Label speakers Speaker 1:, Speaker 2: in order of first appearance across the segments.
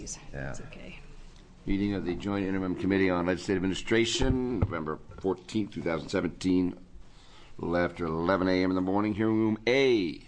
Speaker 1: apologies.
Speaker 2: Yeah.
Speaker 1: It's okay.
Speaker 2: Meeting of the Joint Interim Committee on Legislative Administration, November 14th, 2017, a little after 11 a.m. in the morning, hearing room A.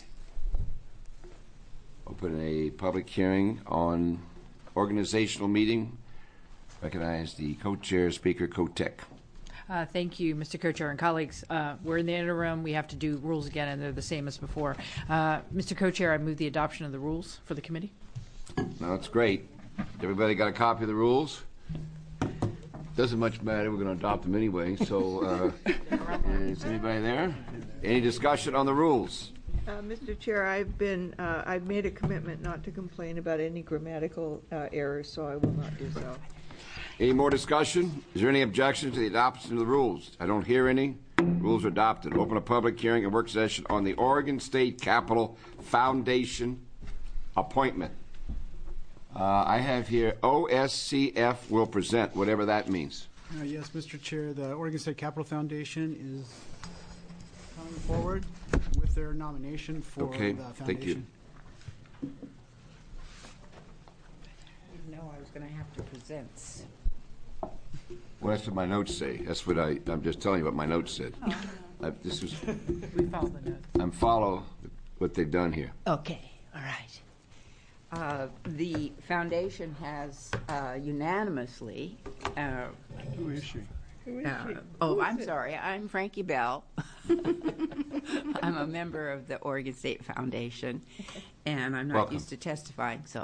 Speaker 2: Open a public hearing on organizational meeting. Recognize the co-chair, Speaker Kotek.
Speaker 1: Thank you, Mr. Co-Chair and colleagues. We're in the interim. We have to do rules again, and they're the same as before. Mr. Co-Chair, I move the adoption of the rules for the committee.
Speaker 2: No, that's great. Everybody got a copy of the rules? Doesn't much matter. We're going to adopt them anyway. So, is anybody there? Any discussion on the rules?
Speaker 3: Mr. Chair, I've made a commitment not to complain about any grammatical errors, so I will not do so.
Speaker 2: Any more discussion? Is there any objection to the adoption of the rules? I don't hear any. Rules are adopted. Open a public hearing and work session on the Oregon State Capitol Foundation appointment. I have here OSCF will present, whatever that means.
Speaker 4: Yes, Mr. Chair, the Oregon State Capitol Foundation is coming forward with their nomination for the foundation.
Speaker 2: Thank you.
Speaker 5: I was going to have to present.
Speaker 2: Well, that's what my notes say. That's what I'm just telling you what my notes said. This was.
Speaker 1: We follow the notes.
Speaker 2: I'm follow what they've done here.
Speaker 5: Okay, all right. The foundation has unanimously.
Speaker 4: Who is she?
Speaker 5: I'm sorry. I'm Frankie Bell. I'm a member of the Oregon State Foundation, and I'm not
Speaker 2: Welcome.
Speaker 5: used to testifying, so.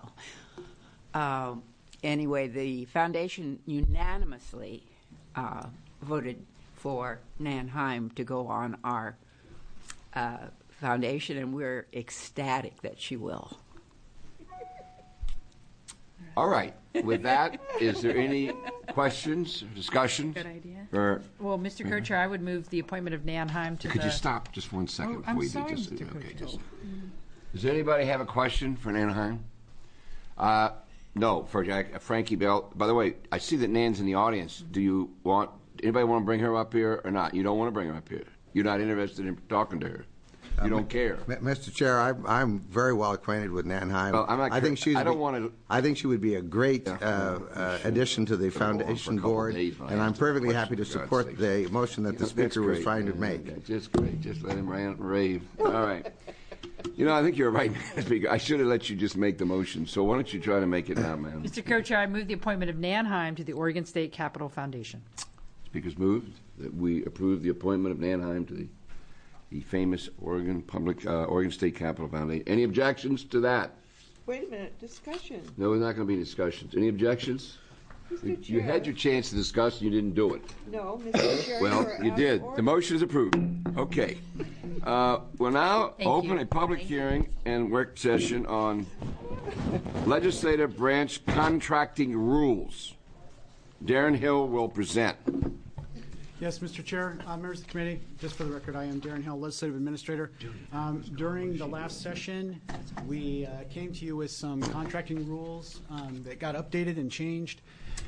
Speaker 5: Anyway, the foundation unanimously voted for Nan Heim to go on our foundation, and we're ecstatic that she will.
Speaker 2: All right. With that, is there any questions or discussions?
Speaker 1: Good idea.
Speaker 2: Well,
Speaker 1: Mr. Co-Chair, I would move the appointment of Nan Heim to
Speaker 2: could you stop just 1 second before
Speaker 1: I'm
Speaker 2: you
Speaker 1: sorry,
Speaker 2: do this?
Speaker 1: Mr.
Speaker 2: Okay,
Speaker 1: Co-Chair.
Speaker 2: does anybody have a question for Nan Heim? No, for Frankie Bell. By the way, I see that Nan's in the audience. Do anybody want to bring her up here or not? You don't want to bring her up here. You're not interested in talking to her. You don't care.
Speaker 6: Mr. Chair, I'm very well acquainted with Nan Heim.
Speaker 2: Well, I'm not
Speaker 6: I think
Speaker 2: I don't want to.
Speaker 6: I think she would be a great addition to the foundation board, and I'm perfectly happy to support the motion that the speaker was trying to make.
Speaker 2: Just great. Just let him rant and rave. All right. I think you're right, Speaker. I should have let you just make the motion. So why don't you try to make it now, ma'am?
Speaker 1: Mr. Co-Chair, I move the appointment of Nan Heim to the Oregon State Capitol Foundation.
Speaker 2: Speaker's moved that we approve the appointment of Nan Heim to the famous Oregon State Capitol Foundation. Any objections to that?
Speaker 3: Wait a minute, discussion.
Speaker 2: No, there's not going to be discussions. Any objections?
Speaker 3: Mr. Chair.
Speaker 2: You had your chance to discuss and you didn't do it.
Speaker 3: No, Mr. Chair.
Speaker 2: Well, you did. The motion is approved. Okay. We'll now open a public hearing and work session on legislative branch contracting rules. Darren Hill will present.
Speaker 4: Yes, Mr. Chair, members of the committee, just for the record, I am Darren Hill, Legislative Administrator. During the last session, we came to you with some contracting rules that got updated and changed.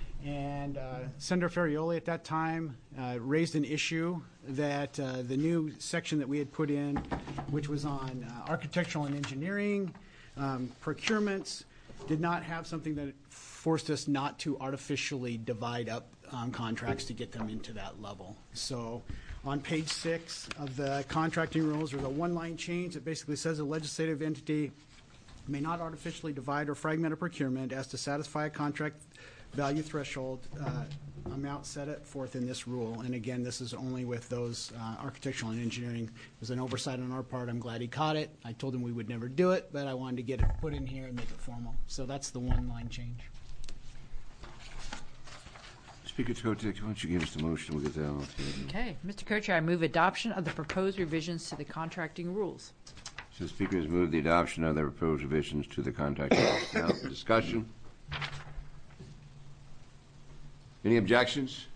Speaker 4: And Senator Ferrioli at that time raised an issue that the new section that we had put in, which was on architectural and engineering, procurements, did not have something that forced us not to artificially divide up contracts to get them into that level. So on page 6 of the contracting rules, there's a one-line change that basically says a legislative entity may not artificially divide or fragment a procurement as to satisfy a contract value threshold amount set forth in this rule. And again, this is only with those architectural and engineering. It was an oversight on our part. I'm glad he caught it. I told him we would never do it, but I wanted to get it put in here and make it formal. So that's the one-line change.
Speaker 2: Speaker Kotek, why don't you give us the motion? We'll get that on.
Speaker 1: Okay. Mr. Co-Chair, I move adoption of the proposed revisions to the contracting rules.
Speaker 2: So the Speaker has moved the adoption of the proposed revisions to the contracting rules. Now, discussion. Any objections?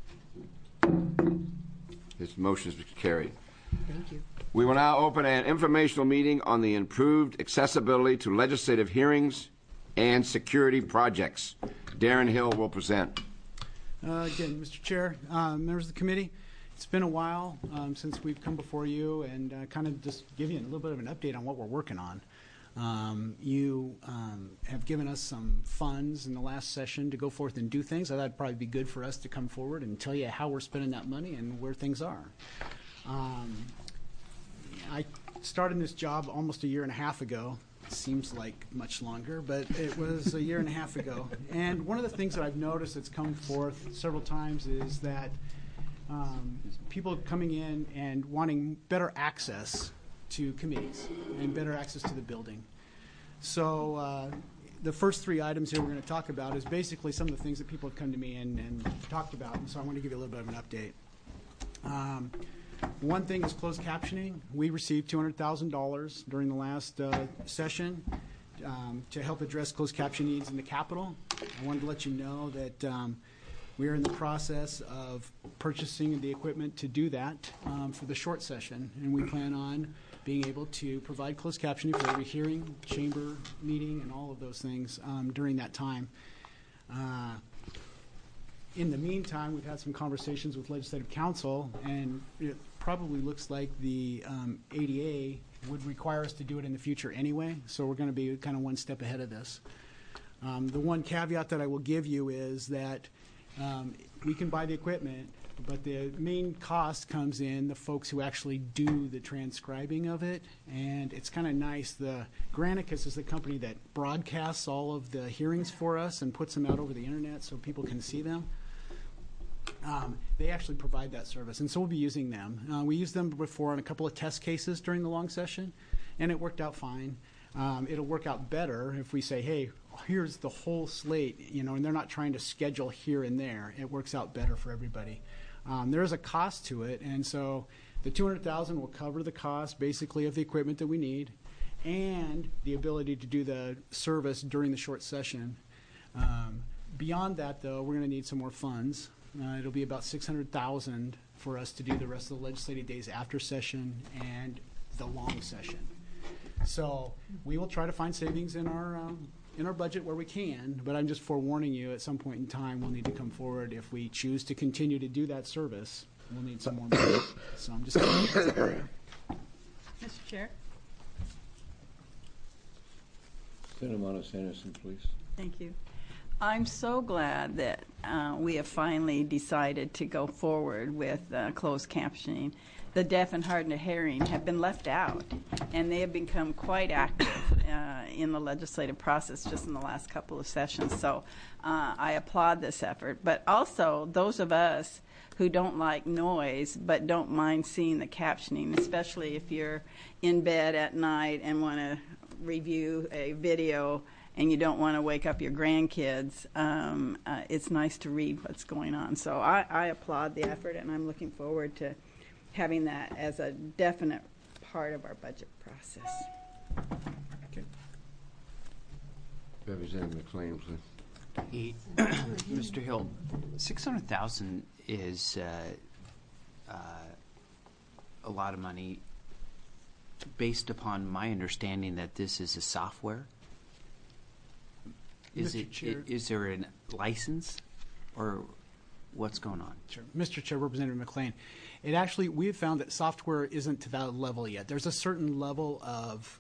Speaker 2: This motion is carried.
Speaker 1: Thank you.
Speaker 2: We will now open an informational meeting on the improved accessibility to legislative hearings and security projects. Darren Hill will present.
Speaker 4: Again, Mr. Chair, members of the committee, it's been a while since we've come before you and kind of just give you a little bit of an update on what we're working on. You have given us some funds in the last session to go forth and do things. I thought it'd probably be good for us to come forward and tell you how we're spending that money and where things are. I started this job almost a year and a half ago. It seems like much longer, but it was a year and a half ago. And one of the things that I've noticed that's come forth several times is that people coming in and wanting better access to committees and better access to the building. So the first three items here we're going to talk about is basically some of the things that people have come to me and talked about, and so I want to give you a little bit of an update. One thing is closed captioning. We received $200,000 during the last session to help address closed caption needs in the Capitol. I wanted to let you know that we are in the process of purchasing the equipment to do that for the short session, and we plan on being able to provide closed captioning for every hearing, chamber meeting, and all of those things during that time. In the meantime, we've had some conversations with Legislative Council, and it probably looks like the ADA would require us to do it in the future anyway, so we're going to be kind of one step ahead of this. The one caveat that I will give you is that we can buy the equipment, but the main cost comes in the folks who actually do the transcribing of it, and it's kind of nice. The Granicus is the company that broadcasts all of the hearings for us and puts them out over the internet so people can see them. They actually provide that service, and so we'll be using them. We used them before on a couple of test cases during the long session, and it worked out fine. It'll work out better if we say, hey, here's the whole slate, and they're not trying to schedule here and there. It works out better for everybody. There is a cost to it, and so the $200,000 will cover the cost basically of the equipment that we need and the ability to do the service during the short session. Beyond that, though, we're going to need some more funds. It'll be about $600,000 for us to do the rest of the legislative days after session and the long session. So we will try to find savings in our budget where we can, but I'm just forewarning you at some point in time we'll need to come forward. If we choose to continue to do that service, we'll need some more money. So I'm just going to
Speaker 1: Mr. Chair.
Speaker 7: Senator Monos-Anderson, please.
Speaker 8: Thank you. I'm so glad that we have finally decided to go forward with closed captioning. The deaf and hard of hearing have been left out, and they have become quite active in the legislative process just in the last couple of sessions. So I applaud this effort. But also, those of us who don't like noise but don't mind seeing the captioning, especially if you're in bed at night and want to review a video and you don't want to wake up your grandkids, it's nice to read what's going on. So I applaud the effort, and I'm looking forward to having that as a definite part of our budget process.
Speaker 2: Okay. Representative McLean, please.
Speaker 9: Mr. Hill, $600,000 is a lot of money based upon my understanding that this is a software. Is there a license or what's going on?
Speaker 4: Sure. Mr. Chair, Representative McLean, we have found that software isn't to that level yet. There's a certain level of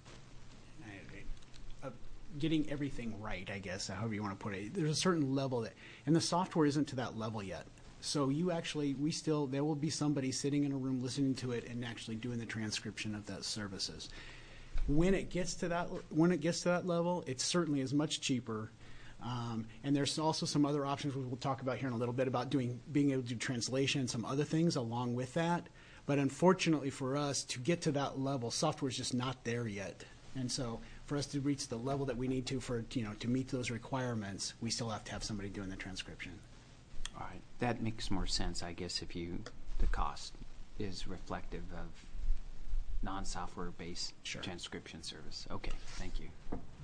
Speaker 4: getting everything right, I guess, however you want to put it. There's a certain level and the software isn't to that level yet. So there will be somebody sitting in a room listening to it and actually doing the transcription of those services. When it gets to that level, it certainly is much cheaper. And there's also some other options we'll talk about here in a little bit about being able to do translation and some other things along with that. But unfortunately for us, to get to that level, software is just not there yet. And so for us to reach the level that we need to meet those requirements, we still have to have somebody doing the transcription.
Speaker 9: All right. That makes more sense, I guess, if the cost is reflective of non-software based transcription service. Okay, thank you.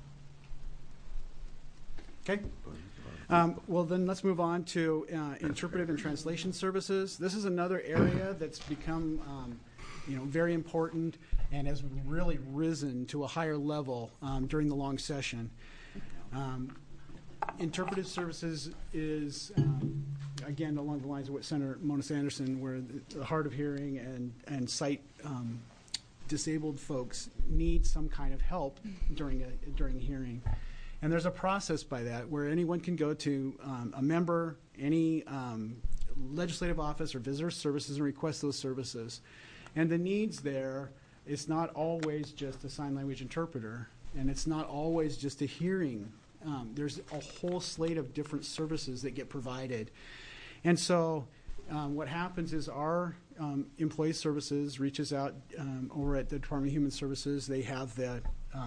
Speaker 4: Okay. Well, then let's move on to interpretive and translation services. This is another area that's become very important and has really risen to a higher level during the long session. Interpretive services is, again, along the lines of what Senator Monos-Anderson, where the hard of hearing and sight disabled folks need some kind of help during a hearing. And there's a process by that where anyone can go to a member, any legislative office or visitor services and request those services. And the needs there, it's not always just a sign language interpreter, and it's not always just a hearing. There's a whole slate of different services that get provided. And so what happens is our employee services reaches out over at the Department of Human Services. They have the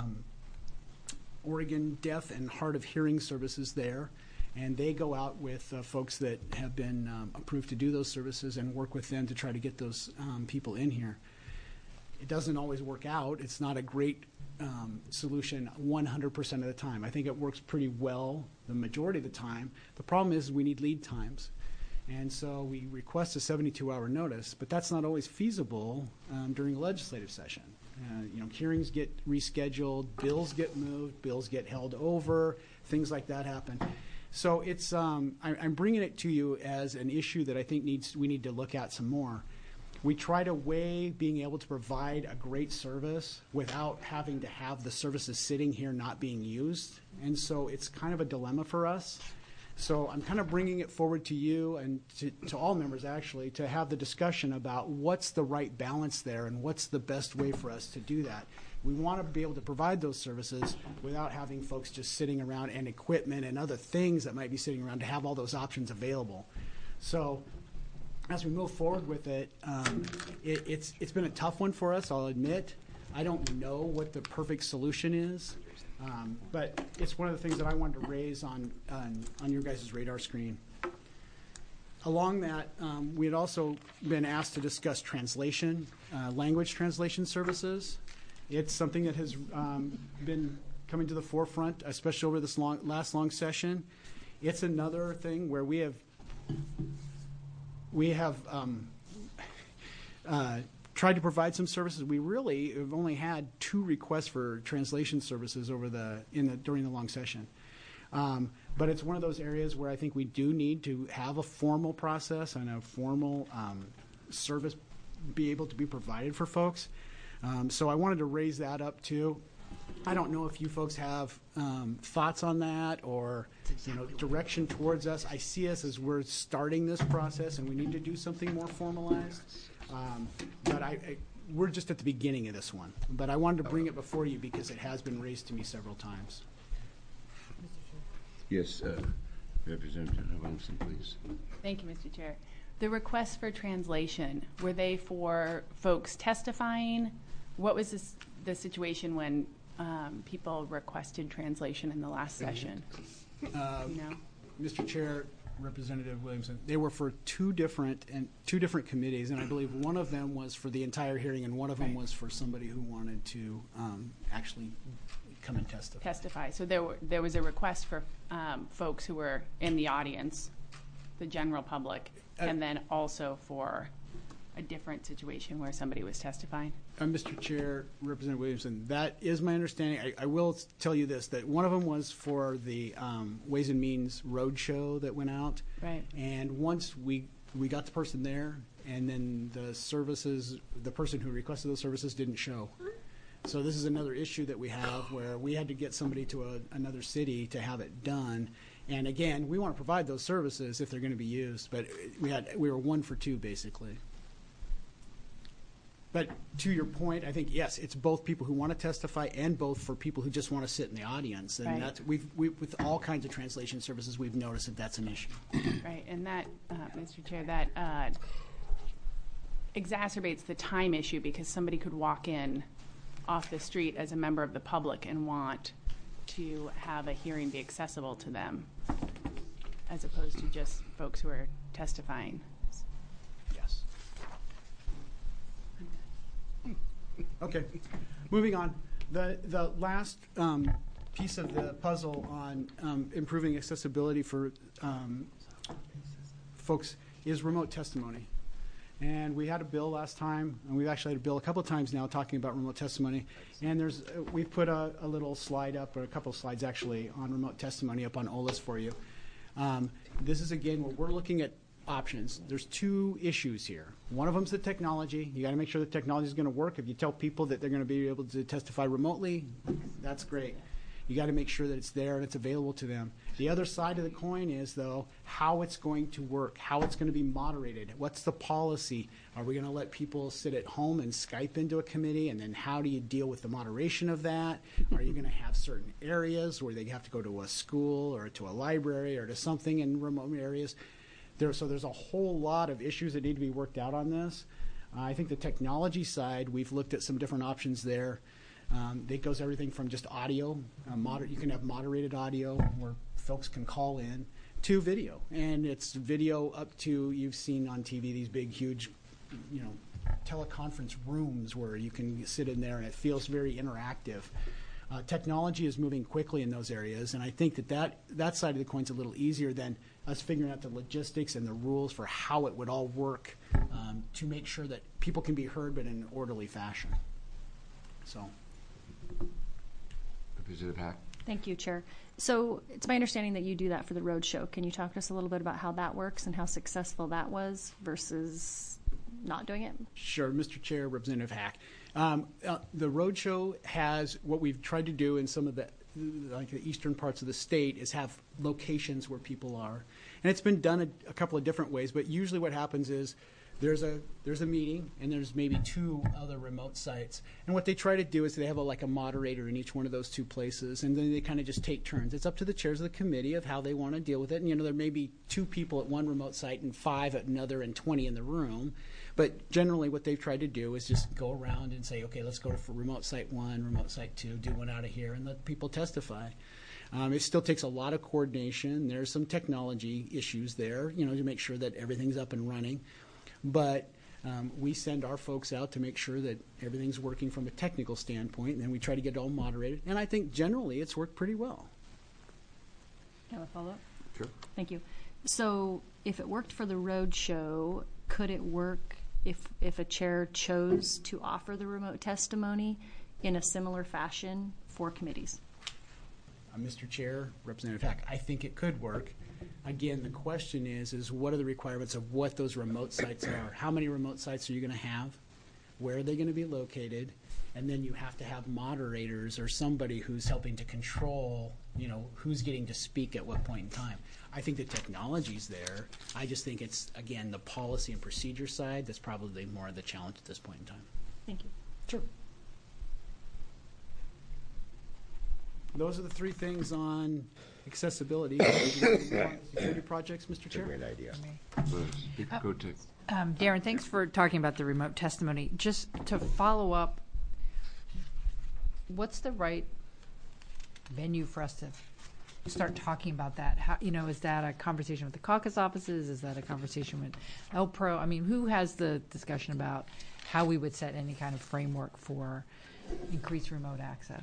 Speaker 4: Oregon Deaf and Hard of Hearing services there, and they go out with folks that have been approved to do those services and work with them to try to get those people in here. It doesn't always work out. It's not a great solution 100% of the time. I think it works pretty well the majority of the time. The problem is we need lead times. And so we request a 72-hour notice, but that's not always feasible during a legislative session. Hearings get rescheduled, bills get moved, bills get held over, things like that happen. So it's I'm bringing it to you as an issue that I think we need to look at some more. We try to weigh being able to provide a great service without having to have the services sitting here not being used. And so it's kind of a dilemma for us. So I'm kind of bringing it forward to you and to all members, actually, to have the discussion about what's the right balance there and what's the best way for us to do that. We want to be able to provide those services without having folks just sitting around and equipment and other things that might be sitting around to have all those options available. So as we move forward with it, it's been a tough one for us, I'll admit. I don't know what the perfect solution is. But it's one of the things that I wanted to raise on your guys' radar screen. Along that, we had also been asked to discuss translation, language translation services. It's something that has been coming to the forefront, especially over this last long session. It's another thing where we have tried to provide some services. We really have only had 2 requests for translation services during the long session. But it's one of those areas where I think we do need to have a formal process and a formal service be able to be provided for folks. So I wanted to raise that up too. I don't know if you folks have thoughts on that or direction towards us. I see us as we're starting this process and we need to do something more formalized. But we're just at the beginning of this one. But I wanted to bring it before you because it has been raised to me several times.
Speaker 2: Yes, Representative Williamson, please.
Speaker 10: Thank you, Mr. Chair. The requests for translation, were they for folks testifying? What was the situation when people requested translation in the last session?
Speaker 4: Mr. Chair, Representative Williamson, they were for two different committees, and I believe one of them was for the entire hearing, and one of them was for somebody who wanted to actually come and testify.
Speaker 10: So there was a request for folks who were in the audience, the general public, and then also for a different situation where somebody was testifying.
Speaker 4: Mr. Chair, Representative Williamson, that is my understanding. I will tell you this, that one of them was for the Ways and Means Roadshow that went out.
Speaker 10: Right.
Speaker 4: And once we got the person there, and then the person who requested those services didn't show. So this is another issue that we have where we had to get somebody to another city to have it done. And again, we want to provide those services if they're going to be used, but we were 1 for 2 basically. But to your point, I think yes, it's both people who want to testify and both for people who just want to sit in the audience. And
Speaker 10: right.
Speaker 4: that's we with all kinds of translation services, we've noticed that that's an issue.
Speaker 10: Right, and that, Mr. Chair, that exacerbates the time issue because somebody could walk in off the street as a member of the public and want to have a hearing be accessible to them, as opposed to just folks who are testifying.
Speaker 4: Yes. Okay, moving on. The last piece of the puzzle on improving accessibility for folks is remote testimony. And we had a bill last time, and we've actually had a bill a couple of times now talking about remote testimony. And we've put a little slide up, or a couple of slides actually, on remote testimony up on OLIS for you. This is, again, what we're looking at options. There's two issues here. One of them's the technology. You got to make sure the technology is going to work. If you tell people that they're going to be able to testify remotely, that's great. You got to make sure that it's there and it's available to them. The other side of the coin is, though, how it's going to work, how it's going to be moderated. What's the policy? Are we going to let people sit at home and Skype into a committee? And then how do you deal with the moderation of that? Are you going to have certain areas where they have to go to a school or to a library or to something in remote areas? So there's a whole lot of issues that need to be worked out on this. I think the technology side, we've looked at some different options there. That goes everything from just audio, you can have moderated audio where folks can call in, to video. And it's video up to, you've seen on TV these big, huge, teleconference rooms where you can sit in there and it feels very interactive. Technology is moving quickly in those areas, and I think that side of the coin's a little easier than us figuring out the logistics and the rules for how it would all work to make sure that people can be heard but in an orderly fashion. So.
Speaker 2: Representative Hack.
Speaker 11: Thank you, Chair. So it's my understanding that you do that for the road show. Can you talk to us a little bit about how that works and how successful that was versus not doing it?
Speaker 4: Sure, Mr. Chair, Representative Hack. The road show has, what we've tried to do in some of the eastern parts of the state is have locations where people are. And it's been done a couple of different ways, but usually what happens is there's a meeting and there's maybe two other remote sites. And what they try to do is they have a moderator in each one of those two places, and then they kind of just take turns. It's up to the chairs of the committee of how they want to deal with it. And there may be 2 people at one remote site and 5 at another and 20 in the room. But generally what they've tried to do is just go around and say, okay, let's go for remote site 1, remote site 2, do one out of here, and let people testify. It still takes a lot of coordination. There's some technology issues there, to make sure that everything's up and running. But we send our folks out to make sure that everything's working from a technical standpoint, and then we try to get it all moderated. And I think generally it's worked pretty well.
Speaker 11: Can I have a follow-up?
Speaker 2: Sure.
Speaker 11: Thank you. So if it worked for the road show, could it work if a chair chose to offer the remote testimony in a similar fashion for committees?
Speaker 4: Mr. Chair, Representative Hack, I think it could work. Again, the question is what are the requirements of what those remote sites are? How many remote sites are you going to have? Where are they going to be located? And then you have to have moderators or somebody who's helping to control, who's getting to speak at what point in time. I think the technology's there. I just think it's, again, the policy and procedure side that's probably more of the challenge at this point in time.
Speaker 11: Thank you.
Speaker 4: Sure. Those are the 3 things on accessibility. Security projects, Mr. Chair?
Speaker 6: Great idea.
Speaker 2: Go to.
Speaker 1: Darren, thanks for talking about the remote testimony. Just to follow up, what's the right venue for us to start talking about that? How, is that a conversation with the caucus offices? Is that a conversation with LPRO? I mean, who has the discussion about how we would set any kind of framework for increased remote access?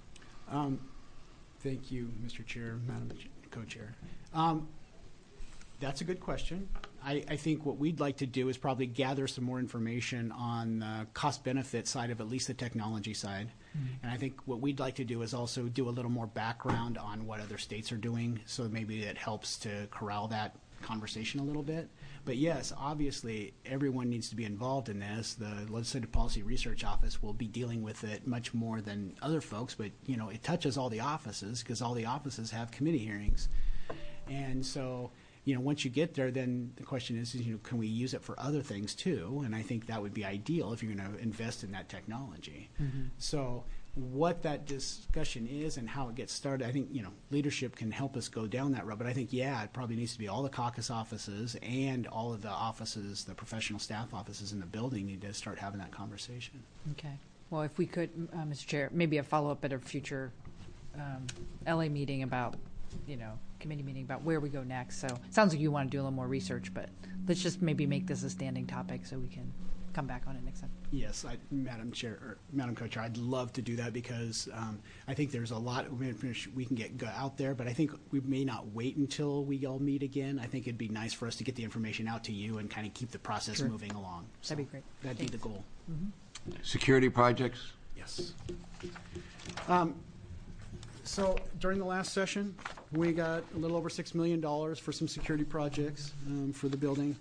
Speaker 4: Thank you, Mr. Chair, Madam Co-Chair. That's a good question. I think what we'd like to do is probably gather some more information on the cost-benefit side of at least the technology side. Mm-hmm. And I think what we'd like to do is also do a little more background on what other states are doing, so maybe it helps to corral that conversation a little bit. But yes, obviously, everyone needs to be involved in this. The Legislative Policy Research Office will be dealing with it much more than other folks, but it touches all the offices because all the offices have committee hearings. And so, once you get there, then the question is, can we use it for other things too? And I think that would be ideal if you're going to invest in that technology. Mm-hmm. So what that discussion is and how it gets started, I think, leadership can help us go down that road. But I think, it probably needs to be all the caucus offices and all of the offices, the professional staff offices in the building need to start having that conversation.
Speaker 1: Okay. Well, if we could, Mr. Chair, maybe a follow-up at a future LA meeting about, committee meeting about where we go next. So it sounds like you want to do a little more research, but let's just maybe make this a standing topic so we can come back on it next time.
Speaker 4: Yes, Madam Chair, or Madam Co-Chair, I'd love to do that because I think there's a lot we can get out there, but I think we may not wait until we all meet again. I think it'd be nice for us to get the information out to you and kind of keep the process moving along. So
Speaker 1: that'd be great.
Speaker 4: That'd be the goal.
Speaker 2: Mm-hmm. Security projects?
Speaker 4: Yes. So during the last session, we got a little over $6 million for some security projects for the building.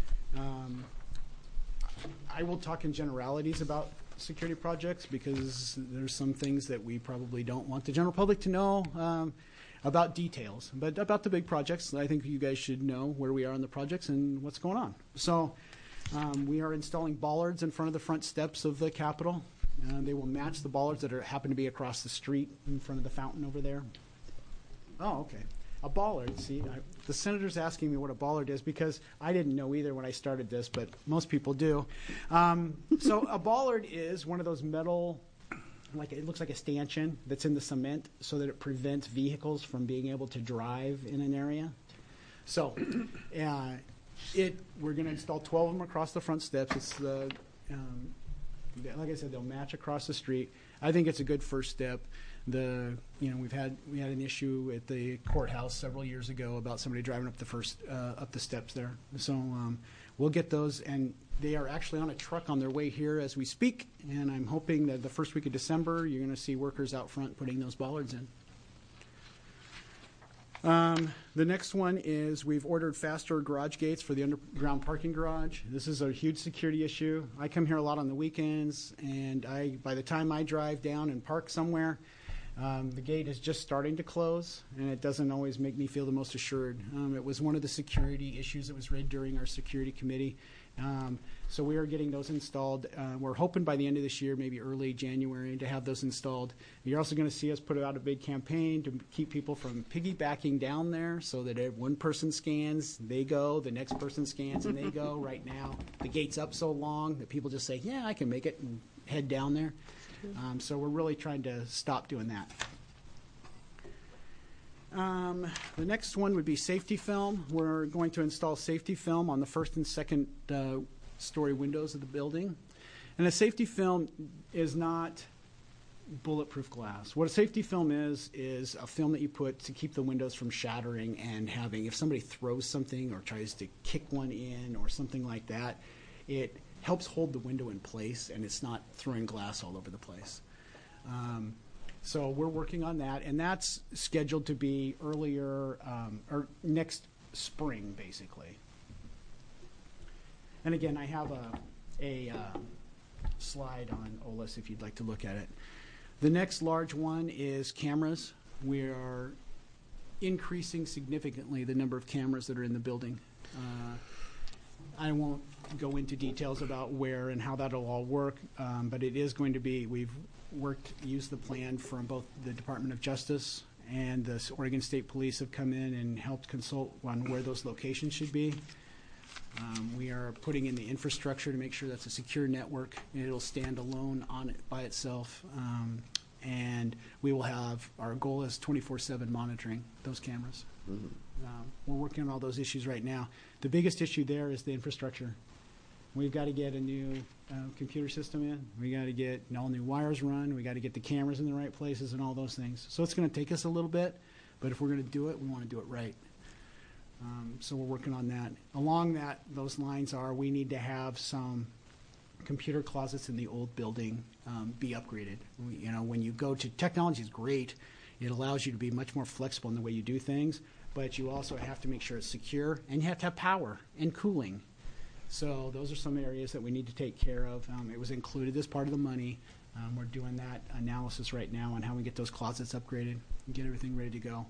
Speaker 4: I will talk in generalities about security projects because there's some things that we probably don't want the general public to know about details. But about the big projects, I think you guys should know where we are on the projects and what's going on. So we are installing bollards in front of the front steps of the Capitol. They will match the bollards that happen to be across the street in front of the fountain over there. Oh, okay. A bollard, see, the senator's asking me what a bollard is because I didn't know either when I started this, but most people do. So a bollard is one of those metal, like it looks like a stanchion that's in the cement so that it prevents vehicles from being able to drive in an area. So we're going to install 12 of them across the front steps. It's the, like I said, they'll match across the street. I think it's a good first step. We had an issue at the courthouse several years ago about somebody driving up the steps there. So we'll get those, and they are actually on a truck on their way here as we speak. And I'm hoping that the first week of December, you're going to see workers out front putting those bollards in. The next one is we've ordered faster garage gates for the underground parking garage. This is a huge security issue. I come here a lot on the weekends, and by the time I drive down and park somewhere, the gate is just starting to close, and it doesn't always make me feel the most assured. It was one of the security issues that was raised during our security committee. So we are getting those installed. We're hoping by the end of this year, maybe early January, to have those installed. You're also going to see us put out a big campaign to keep people from piggybacking down there so that if one person scans, they go, the next person scans, and they go. Right now, the gate's up so long that people just say, yeah, I can make it, and head down there. So we're really trying to stop doing that. The next one would be safety film. We're going to install safety film on the first and second story windows of the building. And a safety film is not bulletproof glass. What a safety film is a film that you put to keep the windows from shattering and having, if somebody throws something or tries to kick one in or something like that, it helps hold the window in place and it's not throwing glass all over the place. So we're working on that, and that's scheduled to be earlier or next spring, basically. And again, I have a slide on OLS if you'd like to look at it. The next large one is cameras. We are increasing significantly the number of cameras that are in the building. I won't go into details about where and how that'll all work, but it is going to be, we've used the plan from both the Department of Justice and the Oregon State Police have come in and helped consult on where those locations should be. We are putting in the infrastructure to make sure that's a secure network and it'll stand alone on it by itself. And we will have, our goal is 24/7 monitoring those cameras. Mm-hmm. We're working on all those issues right now. The biggest issue there is the infrastructure. We've got to get a new computer system in. We got to get all new wires run. We got to get the cameras in the right places and all those things. So it's going to take us a little bit, but if we're going to do it, we want to do it right. So we're working on that. Along those lines we need to have some computer closets in the old building be upgraded. When you go to, technology is great. It allows you to be much more flexible in the way you do things, but you also have to make sure it's secure, and you have to have power and cooling. So those are some areas that we need to take care of. It was included as part of the money. We're doing that analysis right now on how we get those closets upgraded and get everything ready to go.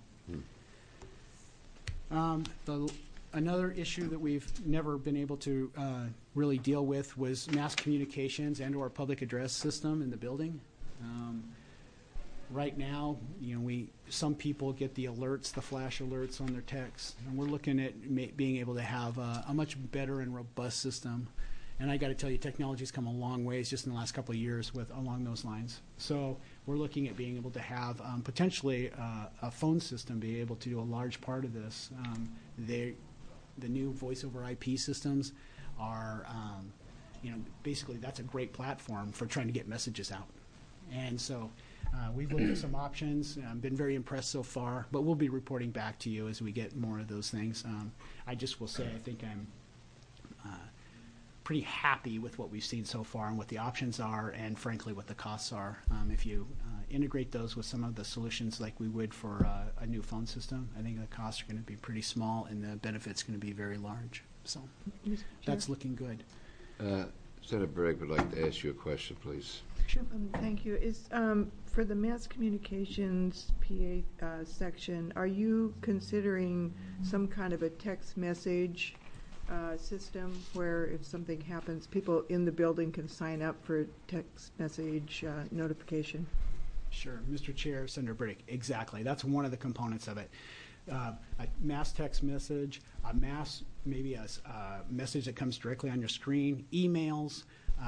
Speaker 4: Another issue that we've never been able to really deal with was mass communications and or public address system in the building. Right now, some people get the alerts, the flash alerts on their texts, and we're looking at being able to have a much better and robust system. And I got to tell you, technology's come a long ways just in the last couple of years along those lines. So we're looking at being able to have potentially a phone system be able to do a large part of this. The new voice over IP systems are, basically that's a great platform for trying to get messages out. And so we've looked at some options. I've been very impressed so far, but we'll be reporting back to you as we get more of those things. I just will say I think I'm pretty happy with what we've seen so far and what the options are, and frankly what the costs are. If you integrate those with some of the solutions like we would for a new phone system, I think the costs are going to be pretty small and the benefits going to be very large. So that's looking good.
Speaker 2: Senator Bragg would like to ask you a question, please.
Speaker 4: Sure.
Speaker 3: Thank you. Is for the mass communications PA section, are you considering some kind of a text message system where if something happens, people in the building can sign up for text message notification?
Speaker 4: Sure, Mr. Chair, Senator Burdick, exactly. That's one of the components of it. A mass text message, a mass, maybe a message that comes directly on your screen, emails.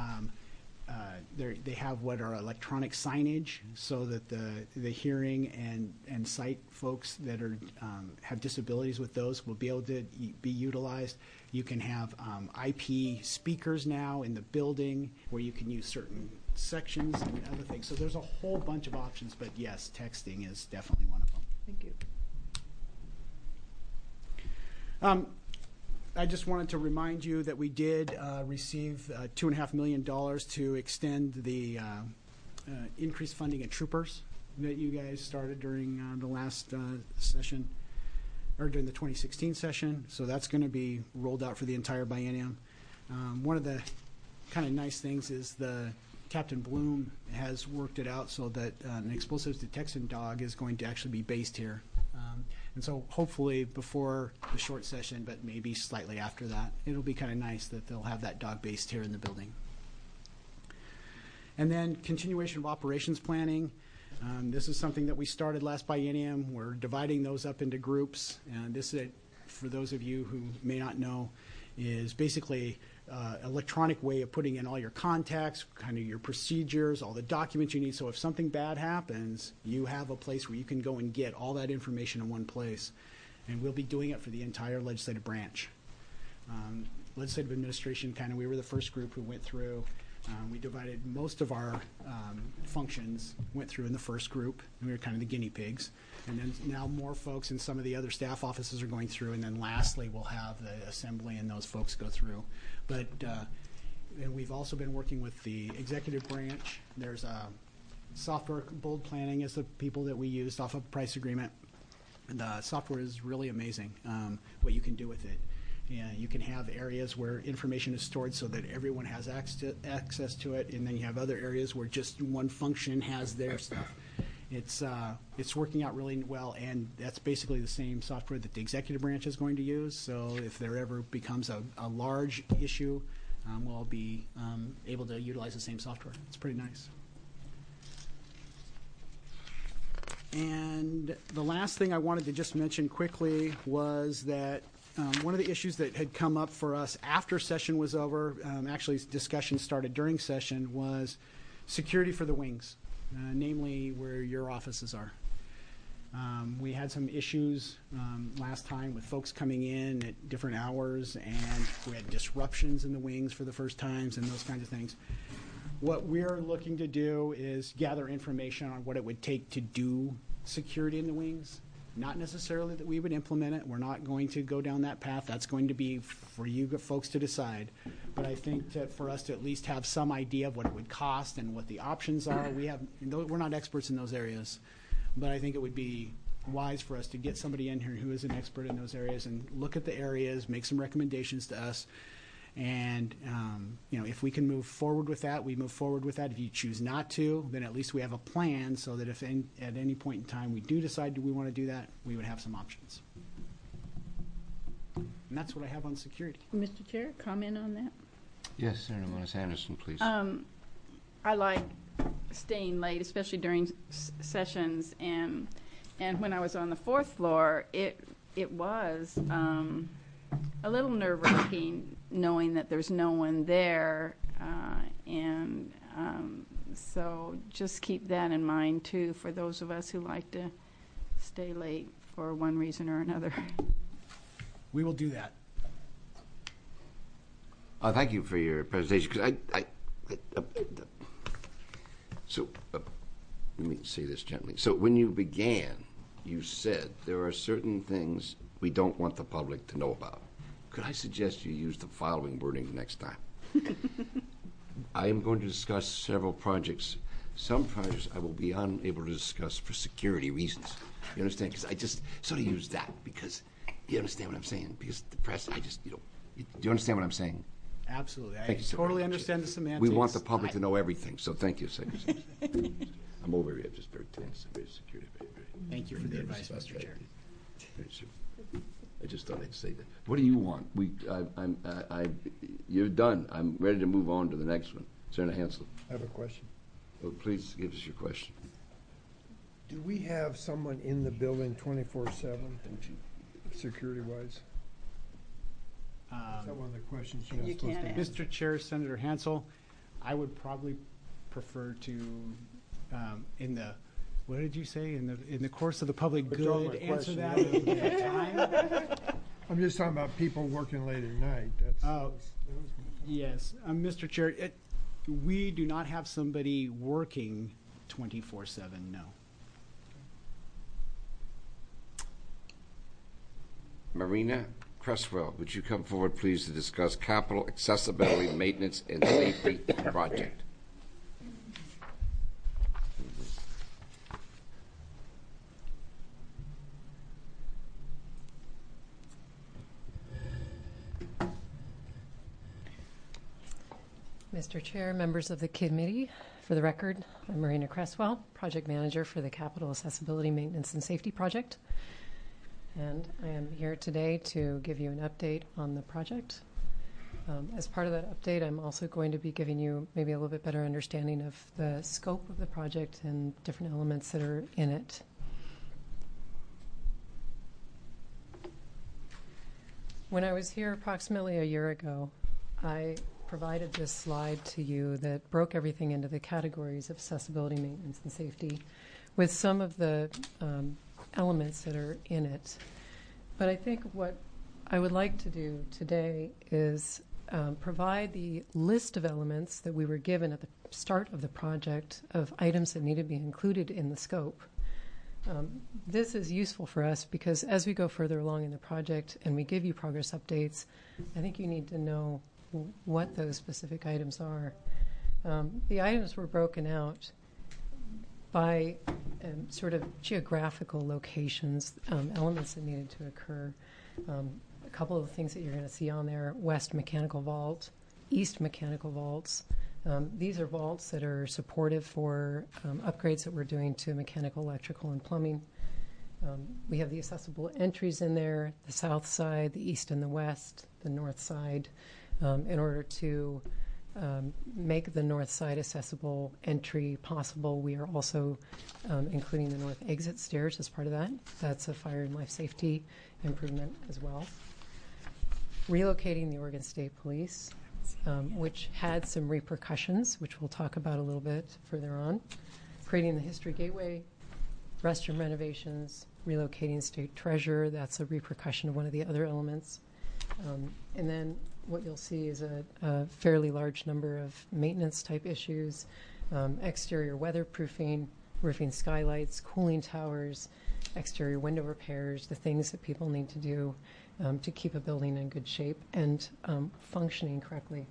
Speaker 4: They have what are electronic signage so that the hearing and sight folks that are have disabilities with those will be able to be utilized. You can have IP speakers now in the building where you can use certain sections and other things. So there's a whole bunch of options, but yes, texting is definitely one of them.
Speaker 3: Thank you.
Speaker 4: I just wanted to remind you that we did receive $2.5 million to extend the increased funding at Troopers that you guys started during the last session, or during the 2016 session. So that's going to be rolled out for the entire biennium. One of the kind of nice things is the Captain Bloom has worked it out so that an explosives detection dog is going to actually be based here. And so hopefully before the short session, but maybe slightly after that, it'll be kind of nice that they'll have that dog based here in the building. And then continuation of operations planning. This is something that we started last biennium. We're dividing those up into groups. And this, for those of you who may not know, is basically electronic way of putting in all your contacts, kind of your procedures, all the documents you need. So if something bad happens, you have a place where you can go and get all that information in one place. And we'll be doing it for the entire legislative branch. Legislative administration, we were the first group who went through. We divided most of our functions, went through in the first group, and we were kind of the guinea pigs. And then now more folks in some of the other staff offices are going through, and then lastly we'll have the assembly and those folks go through. But and we've also been working with the executive branch. There's software, Bold Planning is the people that we used off of a price agreement. And the software is really amazing, what you can do with it. And you can have areas where information is stored so that everyone has access to it, and then you have other areas where just one function has their stuff. It's working out really well, and that's basically the same software that the executive branch is going to use. So if there ever becomes a large issue, we'll be able to utilize the same software. It's pretty nice. And the last thing I wanted to just mention quickly was that one of the issues that had come up for us after session was over, actually discussion started during session, was security for the wings, namely where your offices are. We had some issues last time with folks coming in at different hours, and we had disruptions in the wings for the first times and those kinds of things. What we're looking to do is gather information on what it would take to do security in the wings. Not necessarily that we would implement it. We're not going to go down that path. That's going to be for you folks to decide. But I think that for us to at least have some idea of what it would cost and what the options are, we're not experts in those areas. But I think it would be wise for us to get somebody in here who is an expert in those areas and look at the areas, make some recommendations to us. And if we can move forward with that, we move forward with that. If you choose not to, then at least we have a plan so that if at any point in time we do decide we want to do that, we would have some options. And that's what I have on security.
Speaker 5: Mr. Chair, comment on that?
Speaker 2: Yes, Senator Moniz-Anderson, please.
Speaker 8: I like staying late, especially during sessions, and when I was on the fourth floor, it was a little nerve-wracking knowing that there's no one there, and so just keep that in mind too for those of us who like to stay late for one reason or another.
Speaker 4: We will do that.
Speaker 2: Thank you for your presentation. Because let me say this gently. So when you began, you said there are certain things we don't want the public to know about. Could I suggest you use the following wording next time? I am going to discuss several projects. Some projects I will be unable to discuss for security reasons. You understand? Because I just sort of use that because you understand what I'm saying. Because the press, I just, do you understand what I'm saying?
Speaker 4: Absolutely.
Speaker 2: Thank
Speaker 4: I
Speaker 2: you so
Speaker 4: totally
Speaker 2: very much.
Speaker 4: understand the semantics.
Speaker 2: We want the public to know everything, so thank you, Secretary. I'm over here, just very tense, very security, very.
Speaker 4: Thank you for the advice, Mr. Chair.
Speaker 2: I just thought I'd say that. What do you want? You're done. I'm ready to move on to the next one. Senator Hansel.
Speaker 12: I have a question.
Speaker 2: Well, please give us your question.
Speaker 12: Do we have someone in the building 24/7, security-wise? Is that one of the questions you're not supposed to answer?
Speaker 4: Mr. Chair, Senator Hansel, I would probably prefer to, what did you say, in the course of the public
Speaker 12: Withdraw
Speaker 4: good,
Speaker 12: my
Speaker 4: answer
Speaker 12: question.
Speaker 4: that at a time?
Speaker 12: I'm just talking about people working late at night. That was my
Speaker 4: Yes, Mr. Chair, we do not have somebody working 24/7, no.
Speaker 2: Marina Cresswell, would you come forward, please, to discuss capital accessibility, maintenance, and safety project?
Speaker 13: Mr. Chair, members of the committee, for the record, I'm Marina Cresswell, Project Manager for the Capital Accessibility, Maintenance, and Safety Project. And I am here today to give you an update on the project. As part of that update, I'm also going to be giving you maybe a little bit better understanding of the scope of the project and different elements that are in it. When I was here approximately a year ago, I provided this slide to you that broke everything into the categories of accessibility, maintenance, and safety with some of the elements that are in it. But I think what I would like to do today is provide the list of elements that we were given at the start of the project of items that need to be included in the scope. This is useful for us because as we go further along in the project and we give you progress updates, I think you need to know what those specific items are. The items were broken out by sort of geographical locations, elements that needed to occur. A couple of the things that you're going to see on there: west mechanical vault, east mechanical vaults. These are vaults that are supportive for upgrades that we're doing to mechanical, electrical, and plumbing. We have the accessible entries in there: the south side, the east and the west, the north side. In order to make the north side accessible entry possible, we are also including the north exit stairs as part of that. That's a fire and life safety improvement as well. Relocating the Oregon State Police, which had some repercussions, which we'll talk about a little bit further on. Creating the History Gateway, restroom renovations, relocating state treasurer, that's a repercussion of one of the other elements. And then what you'll see is a fairly large number of maintenance type issues, exterior weatherproofing, roofing skylights, cooling towers, exterior window repairs, the things that people need to do to keep a building in good shape and functioning correctly.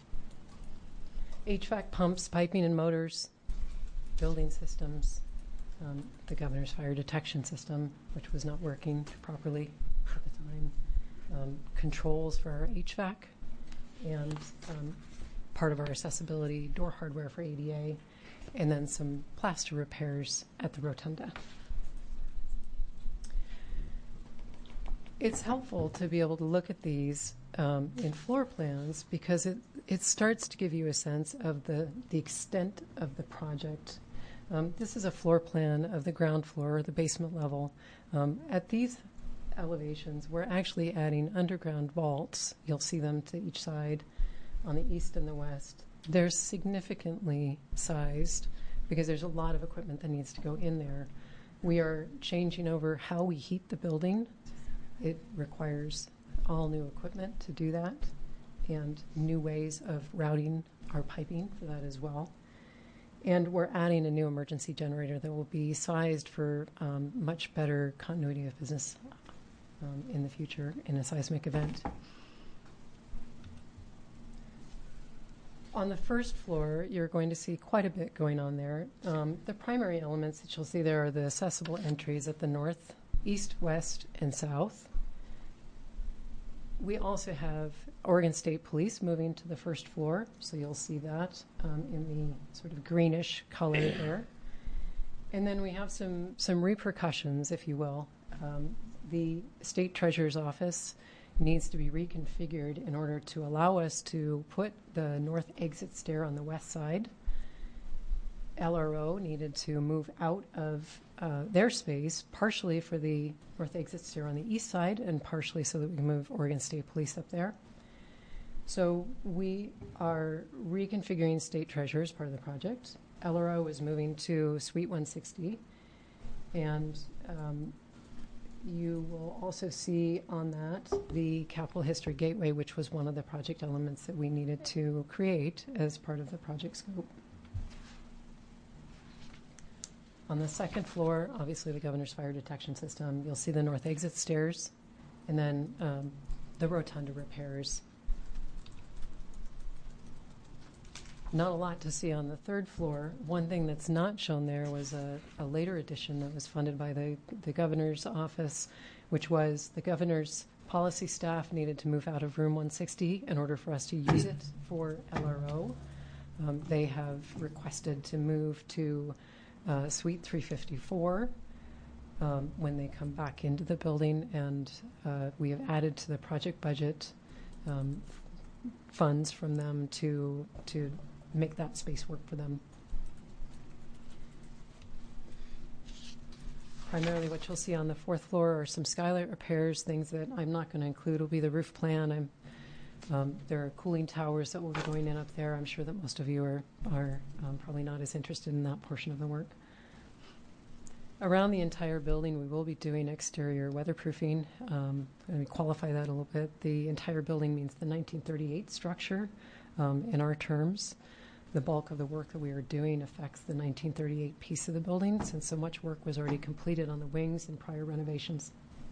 Speaker 13: HVAC pumps, piping and motors, building systems, the governor's fire detection system, which was not working properly at the time, controls for our HVAC, and part of our accessibility door hardware for ADA, and then some plaster repairs at the rotunda. It's helpful to be able to look at these in floor plans because it starts to give you a sense of the extent of the project. This is a floor plan of the ground floor, the basement level. At these elevations, we're actually adding underground vaults. You'll see them to each side on the east and the west. They're significantly sized because there's a lot of equipment that needs to go in there. We are changing over how we heat the building. It requires all new equipment to do that and new ways of routing our piping for that as well. And we're adding a new emergency generator that will be sized for much better continuity of business in the future in a seismic event. On the first floor, you're going to see quite a bit going on there. The primary elements that you'll see there are the accessible entries at the north, east, west, and south. We also have Oregon State Police moving to the first floor, so you'll see that in the sort of greenish color there. And then we have some repercussions, if you will. The State Treasurer's Office needs to be reconfigured in order to allow us to put the north exit stair on the west side. LRO needed to move out of their space, partially for the north exit stair on the east side and partially so that we can move Oregon State Police up there. So we are reconfiguring State Treasurer as part of the project. LRO is moving to Suite 160, and you will also see on that the Capitol History Gateway, which was one of the project elements that we needed to create as part of the project scope. On the second floor, obviously the Governor's Fire Detection System. You'll see the north exit stairs, and then the rotunda repairs. Not a lot to see on the third floor. One thing that's not shown there was a later addition that was funded by the Governor's office, which was the Governor's policy staff needed to move out of room 160 in order for us to use it for LRO. They have requested to move to Suite 354 when they come back into the building, and we have added to the project budget funds from them to make that space work for them. Primarily what you'll see on the fourth floor are some skylight repairs. Things that I'm not going to include will be the roof plan. There are cooling towers that will be going in up there. I'm sure that most of you are probably not as interested in that portion of the work. Around the entire building, we will be doing exterior weatherproofing. Let me qualify that a little bit. The entire building means the 1938 structure in our terms. The bulk of the work that we are doing affects the 1938 piece of the building, since so much work was already completed on the wings and prior renovations.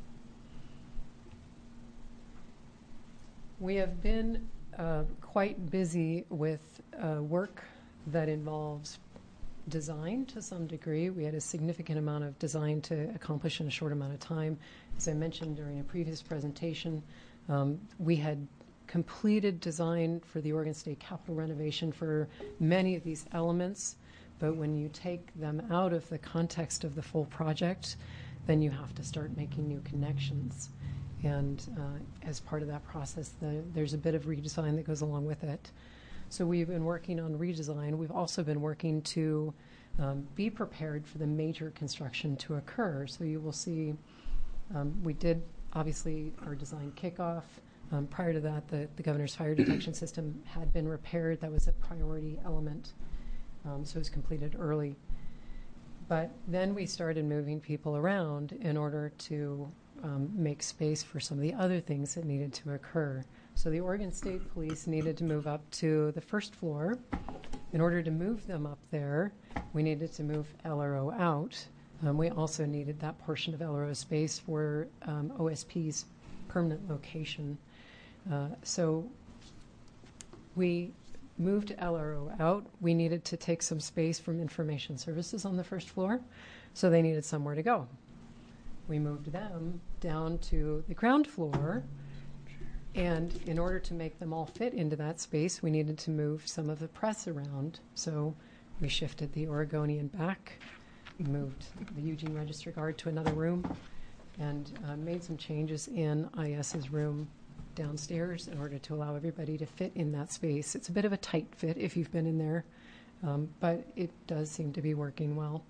Speaker 13: We have been quite busy with work that involves design to some degree. We had a significant amount of design to accomplish in a short amount of time. As I mentioned during a previous presentation, we had completed design for the Oregon State Capitol renovation for many of these elements, but when you take them out of the context of the full project, then you have to start making new connections. And as part of that process, there's a bit of redesign that goes along with it. So we've been working on redesign. We've also been working to be prepared for the major construction to occur. So you will see we did, obviously, our design kickoff. Prior to that, the Governor's Fire Detection System had been repaired. That was a priority element, so it was completed early. But then we started moving people around in order to make space for some of the other things that needed to occur. So the Oregon State Police needed to move up to the first floor. In order to move them up there, we needed to move LRO out. We also needed that portion of LRO space for OSP's permanent location. So we moved LRO out. We needed to take some space from information services on the first floor, so they needed somewhere to go. We moved them down to the ground floor, and in order to make them all fit into that space, we needed to move some of the press around. So we shifted the Oregonian back, we moved the Eugene Register Guard to another room, and made some changes in IS's room downstairs in order to allow everybody to fit in that space. It's a bit of a tight fit if you've been in there, but it does seem to be working well.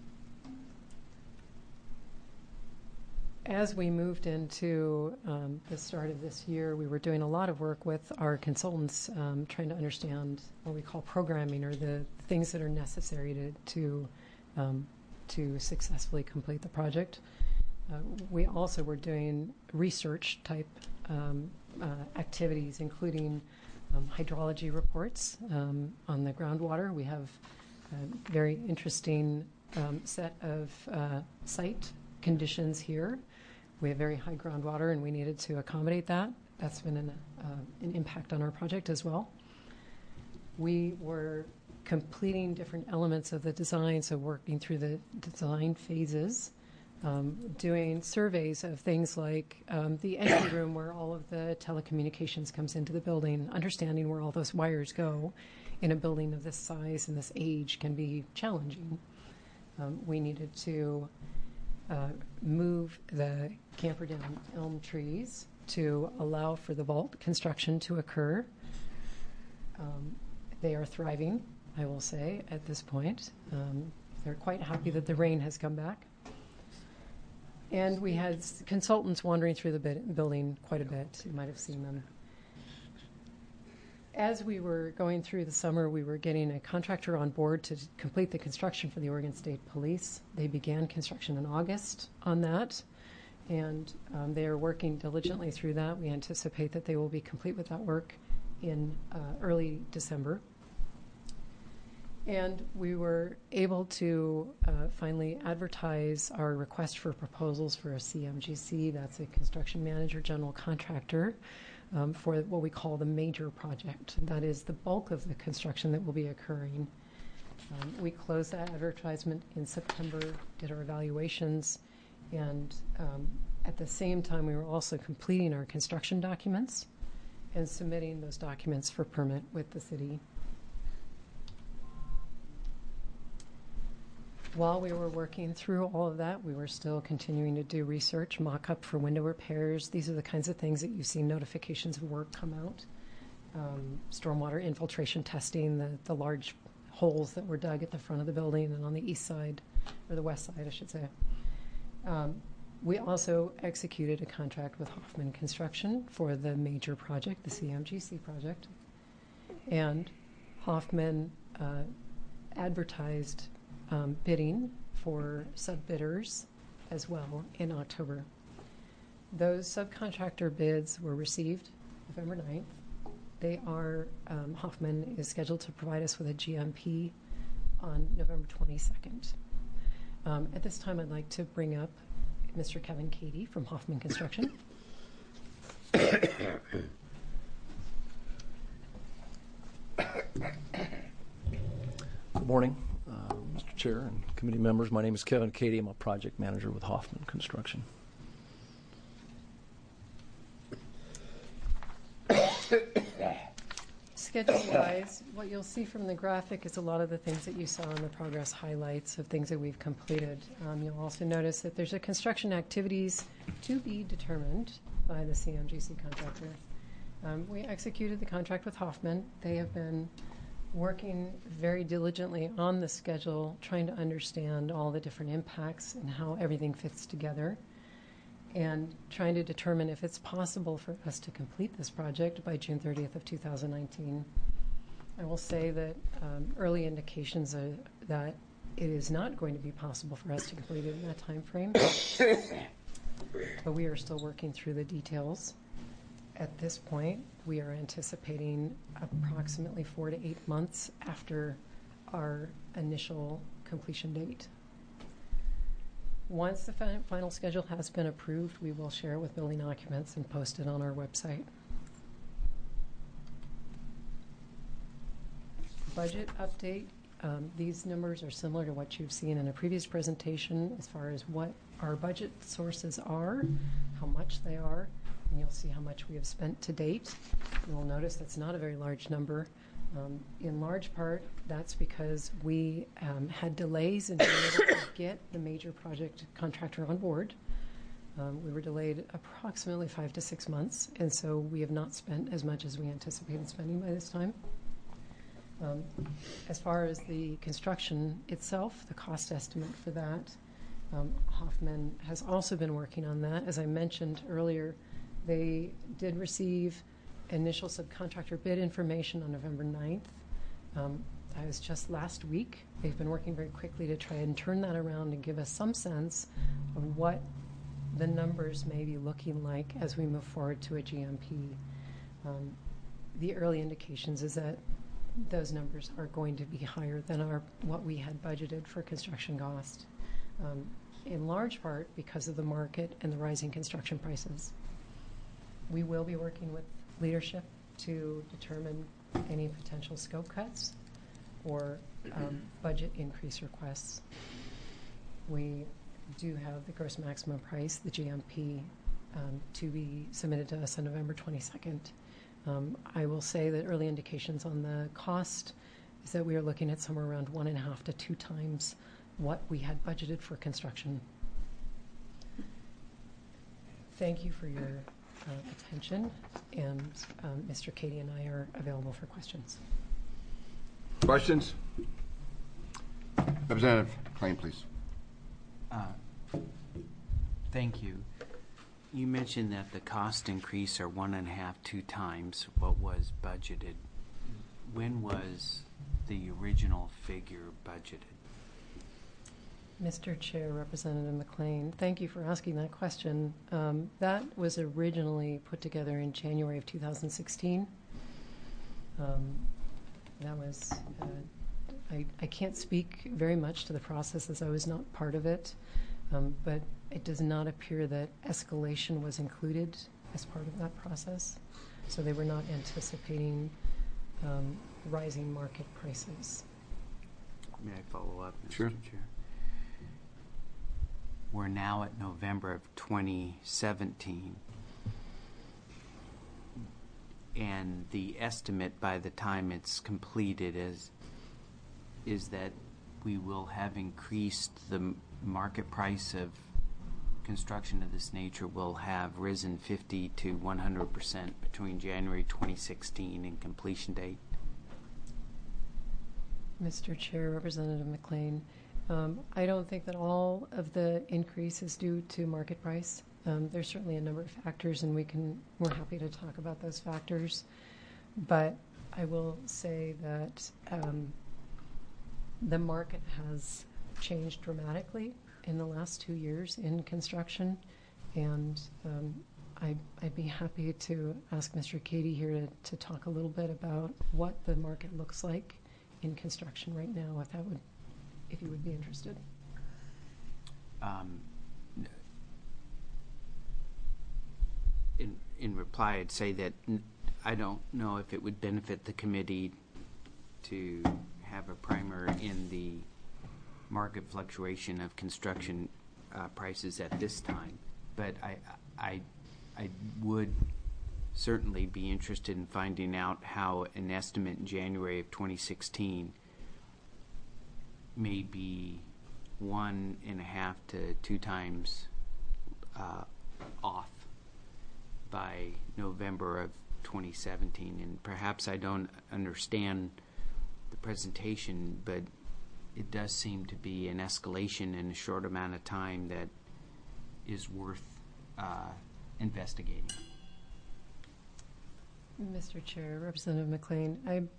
Speaker 13: As we moved into the start of this year, we were doing a lot of work with our consultants, trying to understand what we call programming, or the things that are necessary to successfully complete the project. We also were doing research type activities, including hydrology reports on the groundwater. We have a very interesting set of site conditions here. We have very high groundwater, and we needed to accommodate that. That's been an impact on our project as well. we were completing different elements of the design, so working through the design phases, doing surveys of things like the entry room where all of the telecommunications comes into the building, understanding where all those wires go in a building of this size and this age can be challenging. We needed to move the Camperdown elm trees to allow for the vault construction to occur. They are thriving, I will say, at this point. They're quite happy that the rain has come back. And we had consultants wandering through the building quite a bit. You might have seen them. As we were going through the summer, we were getting a contractor on board to complete the construction for the Oregon State Police. They began construction in August on that, and they are working diligently through that. We anticipate that they will be complete with that work in early December. And we were able to finally advertise our request for proposals for a CMGC. That's a construction manager, general contractor, for what we call the major project. That is the bulk of the construction that will be occurring. We closed that advertisement in September, did our evaluations, and at the same time we were also completing our construction documents and submitting those documents for permit with the city. While we were working through all of that, we were still continuing to do research, mock-up for window repairs. These are the kinds of things that you see notifications of work come out. Stormwater infiltration testing, the large holes that were dug at the front of the building and on the east side, or the west side, I should say. We also executed a contract with Hoffman Construction for the major project, the CMGC project. And Hoffman advertised bidding for sub-bidders as well in October. Those subcontractor bids were received November 9th. They are, Hoffman is scheduled to provide us with a GMP on November 22nd. At this time, I'd like to bring up Mr. Kevin Cady from Hoffman Construction.
Speaker 14: Good morning, Mr. Chair and committee members. My name is Kevin Cady. I'm a project manager with Hoffman Construction.
Speaker 13: Schedule-wise, what you'll see from the graphic is a lot of the things that you saw in the progress highlights of things that we've completed. You'll also notice that there's a construction activities to be determined by the CMGC contractor. We executed the contract with Hoffman. They have been working very diligently on the schedule, trying to understand all the different impacts and how everything fits together, and trying to determine if it's possible for us to complete this project by June 30th of 2019. I will say that early indications are that it is not going to be possible for us to complete it in that time frame, but we are still working through the details. At this point, we are anticipating approximately 4 to 8 months after our initial completion date. Once the final schedule has been approved, we will share it with building occupants and post it on our website. Budget update. These numbers are similar to what you've seen in a previous presentation as far as what our budget sources are, how much they are, and you'll see how much we have spent to date. You'll notice that's not a very large number. In large part, that's because we had delays in being able to get the major project contractor on board. We were delayed approximately 5 to 6 months, and so we have not spent as much as we anticipated spending by this time. As far as the construction itself, the cost estimate for that, Hoffman has also been working on that. As I mentioned earlier, they did receive initial subcontractor bid information on November 9th. That was just last week. They've been working very quickly to try and turn that around and give us some sense of what the numbers may be looking like as we move forward to a GMP. The early indications is that those numbers are going to be higher than what we had budgeted for construction cost, in large part because of the market and the rising construction prices. We will be working with leadership to determine any potential scope cuts or budget increase requests. We do have the gross maximum price, the GMP, to be submitted to us on November 22nd. I will say that early indications on the cost is that we are looking at somewhere around 1.5 to 2 times what we had budgeted for construction. Thank you for your attention, and Mr. Katie and I are available for questions.
Speaker 2: Questions? Representative McLean, please.
Speaker 9: Thank you. You mentioned that the cost increase are 1.5, 2 times what was budgeted. When was the original figure budgeted?
Speaker 13: Mr. Chair, Representative McLean, thank you for asking that question. That was originally put together in January of 2016. That was, I can't speak very much to the process as I was not part of it, but it does not appear that escalation was included as part of that process. So they were not anticipating rising market prices.
Speaker 9: May I follow up, Mr.
Speaker 2: Sure.
Speaker 9: Chair? We're now at November of 2017, and the estimate by the time it's completed is that we will have increased the market price of construction of this nature will have risen 50 to 100% between January 2016 and completion date.
Speaker 13: Mr. Chair, Representative McLean, I don't think that all of the increase is due to market price. There's certainly a number of factors, and we're happy to talk about those factors. But I will say that the market has changed dramatically in the last 2 years in construction, and I'd be happy to ask Mr. Katie here to talk a little bit about what the market looks like in construction right now, if you would be interested.
Speaker 9: In reply, I'd say that I don't know if it would benefit the committee to have a primer in the market fluctuation of construction prices at this time, but I would certainly be interested in finding out how an estimate in January of 2016 may be 1.5 to 2 times off by November of 2017. And perhaps I don't understand the presentation, but it does seem to be an escalation in a short amount of time that is worth investigating.
Speaker 13: Mr. Chair, Representative McLean,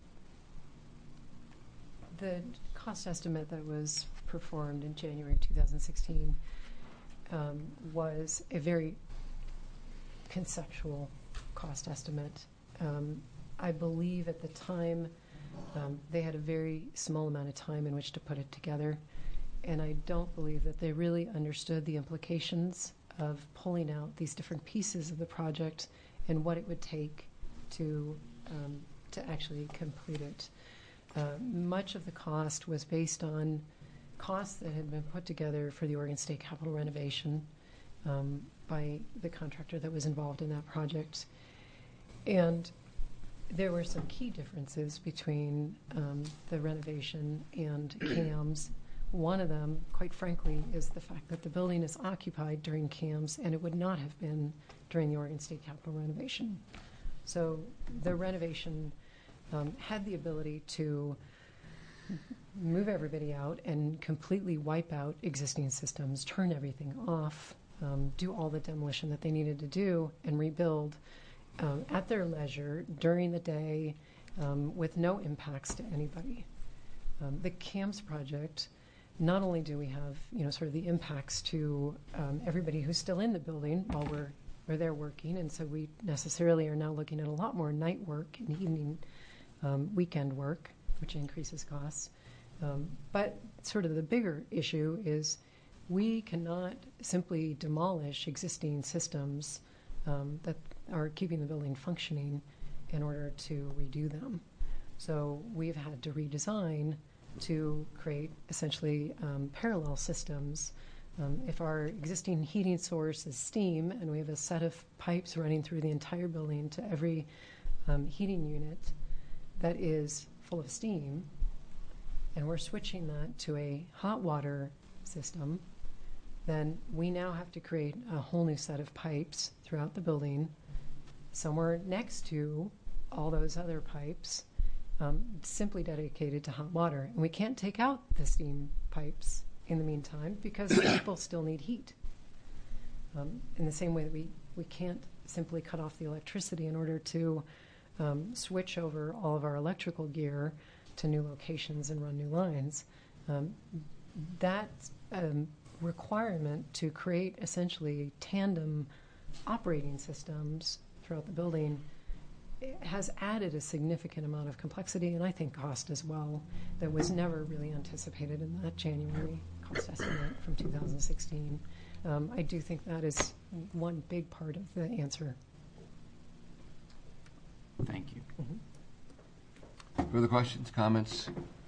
Speaker 13: the cost estimate that was performed in January 2016 was a very conceptual cost estimate. I believe at the time they had a very small amount of time in which to put it together, and I don't believe that they really understood the implications of pulling out these different pieces of the project and what it would take to actually complete it. Much of the cost was based on costs that had been put together for the Oregon State Capitol renovation by the contractor that was involved in that project. And there were some key differences between the renovation and CAMS. One of them, quite frankly, is the fact that the building is occupied during CAMS, and it would not have been during the Oregon State Capitol renovation. So the renovation had the ability to move everybody out and completely wipe out existing systems, turn everything off, do all the demolition that they needed to do, and rebuild at their leisure during the day with no impacts to anybody. The CAMS project, not only do we have sort of the impacts to everybody who's still in the building while we're there working, and so we necessarily are now looking at a lot more night work and evening weekend work, which increases costs. But sort of the bigger issue is we cannot simply demolish existing systems that are keeping the building functioning in order to redo them. So we've had to redesign to create essentially parallel systems. If our existing heating source is steam and we have a set of pipes running through the entire building to every heating unit that is full of steam, and we're switching that to a hot water system, then we now have to create a whole new set of pipes throughout the building, somewhere next to all those other pipes, simply dedicated to hot water. And we can't take out the steam pipes in the meantime because people still need heat. In the same way that we can't simply cut off the electricity in order to switch over all of our electrical gear to new locations and run new lines. That requirement to create essentially tandem operating systems throughout the building has added a significant amount of complexity and I think cost as well that was never really anticipated in that January cost estimate from 2016. I do think that is one big part of the answer.
Speaker 9: Thank you.
Speaker 2: Further questions, comments?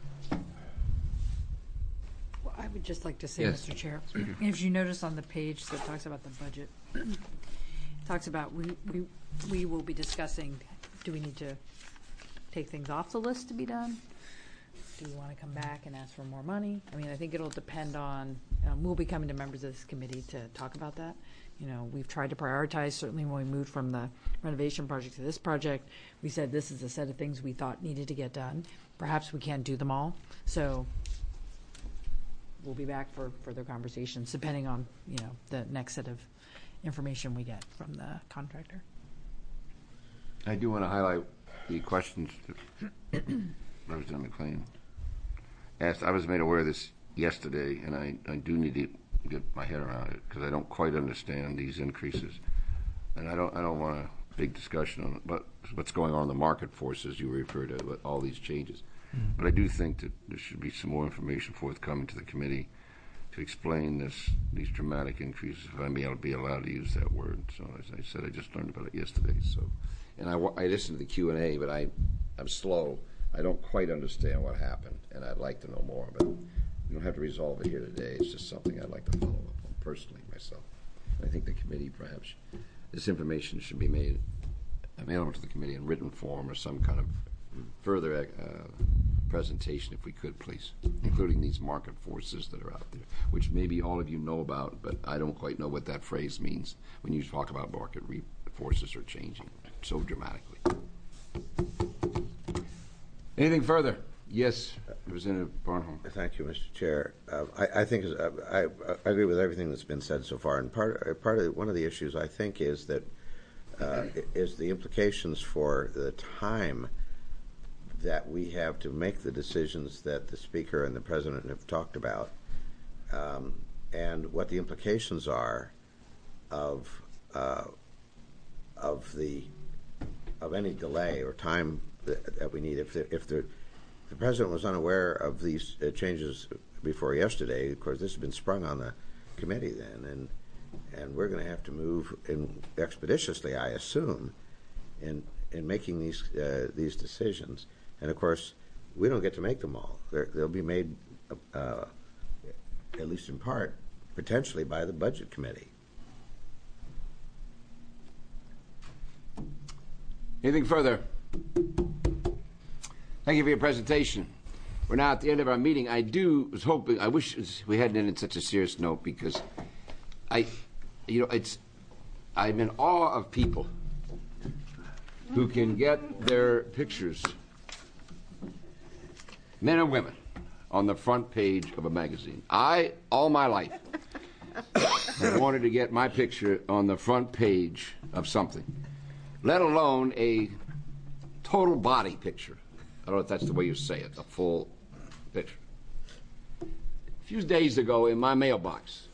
Speaker 1: Well, I would just like to say,
Speaker 2: Yes.
Speaker 1: Mr. Chair, if you notice on the page that talks about the budget, it talks about we will be discussing, do we need to take things off the list to be done? Do you want to come back and ask for more money? I mean, I think it'll depend on, we'll be coming to members of this committee to talk about that. You know, we've tried to prioritize, certainly when we moved from the renovation project to this project, we said this is a set of things we thought needed to get done. Perhaps we can't do them all. So we'll be back for further conversations, depending on, you know, the next set of information we get from the contractor.
Speaker 2: I do want to highlight the questions that Representative McLean asked. I was made aware of this yesterday, and I do need to get my head around it because I don't quite understand these increases, and I don't want a big discussion on it, but what's going on in the market forces you refer to, with all these changes. But I do think that there should be some more information forthcoming to the committee to explain these dramatic increases, if I may be allowed to use that word. So as I said, I just learned about it yesterday. So, and I listened to the Q&A, but I'm slow. I don't quite understand what happened, and I'd like to know more. But we don't have to resolve it here today. It's just something I'd like to follow up on personally myself. I think the committee, perhaps, this information should be made available to the committee in written form or some kind of further presentation, if we could, please, including these market forces that are out there, which maybe all of you know about, but I don't quite know what that phrase means when you talk about market forces are changing so dramatically. Anything further? Yes, Representative Barnholm.
Speaker 6: Thank you, Mr. Chair. I think I agree with everything that's been said so far, and one of the issues I think is that is the implications for the time that we have to make the decisions that the Speaker and the President have talked about, and what the implications are of any delay or time that we need. If the President was unaware of these changes before yesterday, of course, this has been sprung on the committee then, and we're going to have to move expeditiously, I assume, in making these decisions. And of course, we don't get to make them all. They'll be made, at least in part, potentially by the Budget Committee.
Speaker 2: Anything further? Thank you for your presentation. We're now at the end of our meeting. I wish we hadn't ended such a serious note, because I'm in awe of people who can get their pictures, men and women, on the front page of a magazine. All my life, have wanted to get my picture on the front page of something, let alone a total body picture. I don't know if that's the way you say it, a full picture. A few days ago in my mailbox,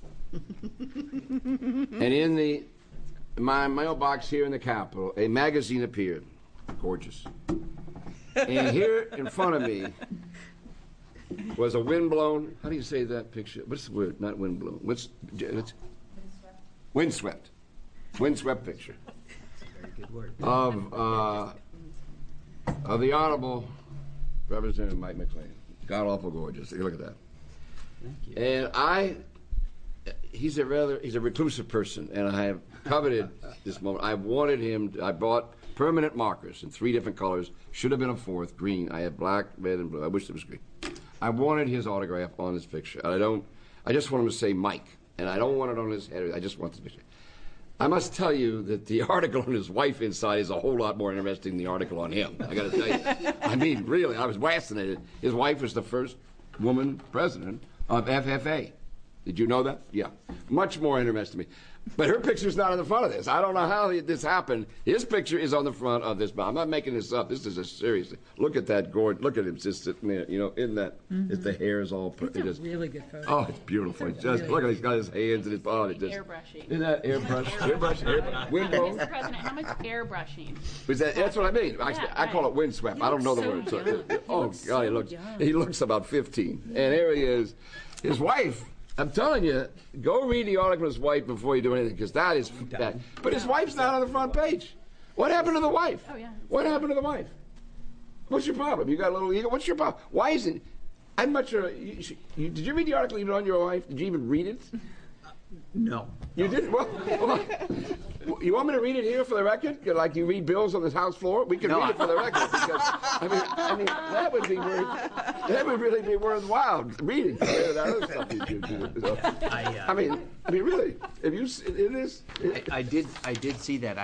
Speaker 2: and in my mailbox here in the Capitol, a magazine appeared, gorgeous. And here in front of me was a windblown, how do you say that picture? What's the word? Not windblown. Windswept. Windswept picture.
Speaker 15: Very good word.
Speaker 2: Of of the Honorable Representative Mike McLean. God awful gorgeous. Look at that.
Speaker 9: Thank you.
Speaker 2: And he's a reclusive person, and I have coveted this moment. I wanted him. I bought permanent markers in 3 different colors. Should have been a 4th, green. I had black, red, and blue. I wish it was green. I wanted his autograph on this picture. And I just want him to say Mike, and I don't want it on his head. I just want this picture. I must tell you that the article on his wife inside is a whole lot more interesting than the article on him. I got to tell you. I mean, really, I was fascinated. His wife was the first woman president of FFA. Did you know that? Yeah. Much more interesting to me. But her picture's not on the front of this. I don't know how this happened. His picture is on the front of this. I'm not making this up. This is a serious thing. Look at that gourd. Look at him just sitting there. You know, in that, the hair is all.
Speaker 1: It's a really good photo.
Speaker 2: Oh, it's beautiful. Look at he's got his hands in his body.
Speaker 10: Airbrushing.
Speaker 2: Isn't that airbrush? Airbrush. Windblown.
Speaker 10: Mr. President, how much airbrushing?
Speaker 2: That's what I mean. I call it windswept. I don't know the word. Oh God, he looks about 15. And there he is. His wife. I'm telling you, go read the article of his wife before you do anything, because that is bad. But his wife's not on the front page. What happened to the wife?
Speaker 10: Oh, yeah.
Speaker 2: What happened to the wife? What's your problem? You got a little ego. What's your problem? Why isn't? I'm not sure. Did you read the article even on your wife? Did you even read it?
Speaker 9: No.
Speaker 2: You didn't? Well, you want me to read it here for the record? Like you read bills on the House floor? We can read it for the record. Because, I mean, that would really be worthwhile reading compared to that other stuff you do. So, I mean, really, if you, it is.
Speaker 9: I did see that.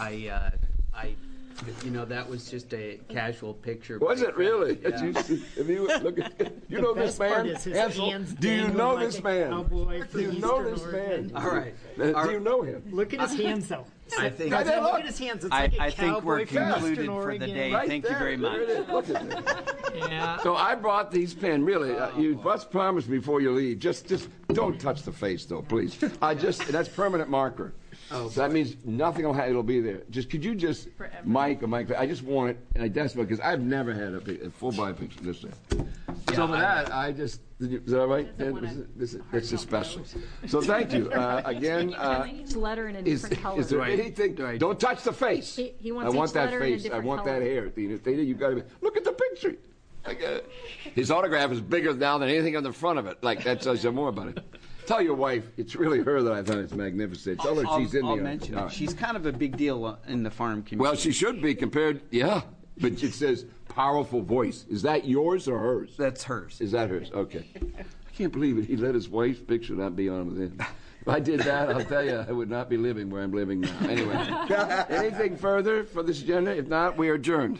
Speaker 9: You know, that was just a casual picture.
Speaker 2: Was it really?
Speaker 9: Yeah.
Speaker 2: If you look at, you know this man? Do you know this man? Do you know this man?
Speaker 9: All right.
Speaker 2: Do you know him?
Speaker 15: Look at his hands, though.
Speaker 9: I think.
Speaker 15: Look at his hands. It's like
Speaker 9: I
Speaker 15: a
Speaker 9: think we're
Speaker 15: cowboy from
Speaker 9: concluded
Speaker 15: Eastern
Speaker 9: for the
Speaker 15: Oregon.
Speaker 9: day.
Speaker 2: Right
Speaker 9: Thank
Speaker 2: there.
Speaker 9: you very much.
Speaker 2: There it is. Look at that.
Speaker 15: Yeah.
Speaker 2: So I brought these pens. Really, you must promise before you leave. Just don't touch the face, though, please. That's permanent marker.
Speaker 9: Oh,
Speaker 2: so that means nothing will happen. It'll be there. Could you just,
Speaker 10: Forever.
Speaker 2: Mike, I just want it, and I desperately, because I've never had a full body picture this way. So for that, is that right? It's just special. So thank you again.
Speaker 11: Each letter in a different color.
Speaker 2: Is there anything? Don't touch the face.
Speaker 11: He wants
Speaker 2: I want
Speaker 11: each
Speaker 2: that
Speaker 11: letter in a
Speaker 2: face. I
Speaker 11: different
Speaker 2: want
Speaker 11: color.
Speaker 2: that hair. You got to look at the picture. His autograph is bigger now than anything on the front of it. Like that tells you more about it. Tell your wife it's really her that I thought it's magnificent. Tell her she's in
Speaker 9: I'll
Speaker 2: the.
Speaker 9: mention it.
Speaker 2: Right.
Speaker 9: She's kind of a big deal in the farm community.
Speaker 2: Well, she should be compared. Yeah, but it says powerful voice. Is that yours or hers?
Speaker 9: That's hers.
Speaker 2: Is that hers? Okay. I can't believe it. He let his wife's picture not be on with him. If I did that, I'll tell you, I would not be living where I'm living now. Anyway, anything further for this agenda? If not, we are adjourned.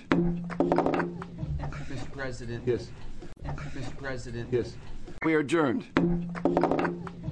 Speaker 9: Mr. President.
Speaker 2: Yes.
Speaker 9: Mr. President.
Speaker 2: Yes. We are adjourned.